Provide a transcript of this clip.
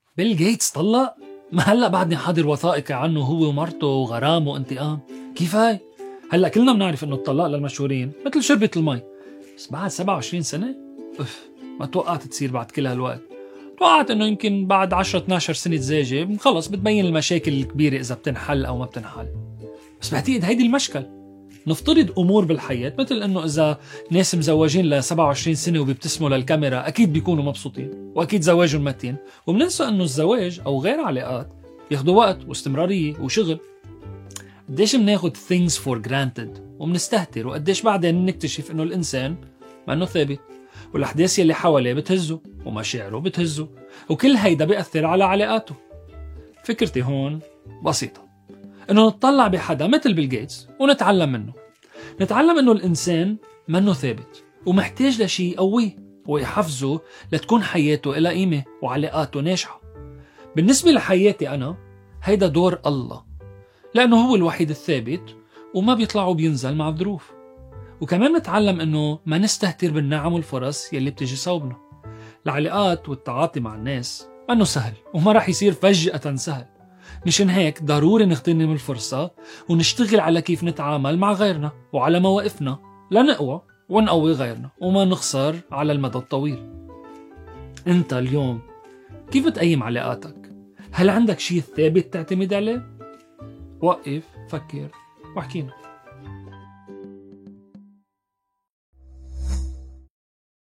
بيل جيتس طلق؟ ما هلأ بعدني حاضر وثائقي عنه هو ومرته وغرام وانتقام. كيف هاي؟ هلأ كلنا بنعرف انه الطلاق للمشهورين مثل شربة المي، بس بعد 27 سنة؟ ما توقعت تصير بعد كل هالوقت. توقعت انه يمكن بعد 10-12 سنة زواجة خلص بتبين المشاكل الكبيرة اذا بتنحل او ما بتنحل. بس بعتقد هيدي المشكل. نفترض امور بالحياة مثل انه اذا ناس مزوجين ل 27 سنة وبيبتسموا للكاميرا اكيد بيكونوا مبسوطين واكيد زواجهم متين، وبننسى انه الزواج او غير علاقات ياخدوا وقت واستمرارية وشغل. قديش بناخد things for granted وبنستهتر، وقديش بعدين بنكتشف انه الانسان ما انه ثابت، والاحداث يلي حواليه بتهزه ومشاعره بتهزه، وكل هيدا بيأثر على علاقاته. فكرتي هون بسيطة، انه نتطلع بحدا مثل بيل جيتس ونتعلم منه. نتعلم انه الانسان منه ثابت ومحتاج لشي يقويه ويحفزه لتكون حياته إلى قيمة وعلاقاته ناجحة. بالنسبة لحياتي أنا هيدا دور الله، لأنه هو الوحيد الثابت وما بيطلع وبينزل مع الظروف. وكمان نتعلم انه ما نستهتر بالنعم والفرص يلي بتجي صوبنا. العلاقات والتعاطي مع الناس منه سهل وما راح يصير فجأة سهل، مشان هيك ضروري نغتنم الفرصة ونشتغل على كيف نتعامل مع غيرنا وعلى مواقفنا لنقوى ونقوي غيرنا وما نخسر على المدى الطويل. انت اليوم كيف تقيم علاقاتك؟ هل عندك شيء ثابت تعتمد عليه؟ وقف، فكر واحكينا.